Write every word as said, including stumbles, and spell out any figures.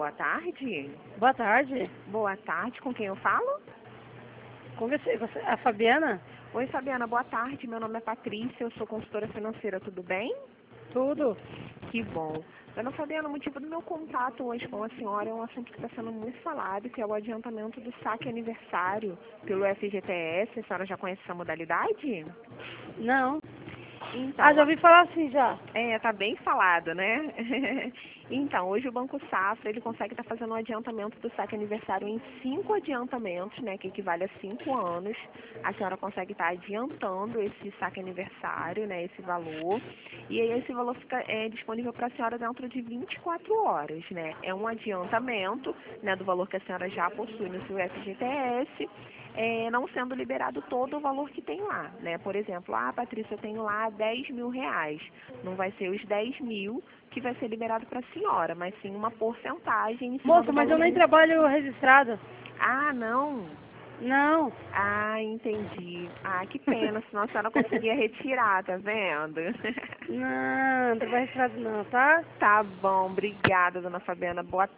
boa tarde. Boa tarde. Boa tarde, com quem eu falo? Com você, você, a Fabiana? Oi, Fabiana, boa tarde. Meu nome é Patrícia, eu sou consultora financeira, tudo bem? Tudo. Que bom. Dona Fabiana, o motivo do meu contato hoje com a senhora é um assunto que está sendo muito falado, que é o adiantamento do saque aniversário pelo F G T S. A senhora já conhece essa modalidade? Não. Então, Ah, já ouvi falar assim já. é, tá bem falado, né? Então, hoje o Banco Safra, ele consegue estar fazendo um adiantamento do saque aniversário em cinco adiantamentos, né, que equivale a cinco anos. A senhora consegue estar adiantando esse saque aniversário, né, esse valor. E aí esse valor fica é, disponível para a senhora dentro de vinte e quatro horas, né? É um adiantamento, né, do valor que a senhora já possui no seu F G T S. É, não sendo liberado todo o valor que tem lá, né? Por exemplo, ah, Patrícia, eu tenho lá dez mil reais. Não vai ser os dez mil que vai ser liberado para a senhora, mas sim uma porcentagem em cima Moça, do mas eu valor nem do... trabalho registrado. Ah, não? Não. Ah, entendi. Ah, que pena, senão a senhora conseguia retirar, tá vendo? Não, não trabalho registrado não, tá? Tá bom, obrigada, dona Fabiana. Boa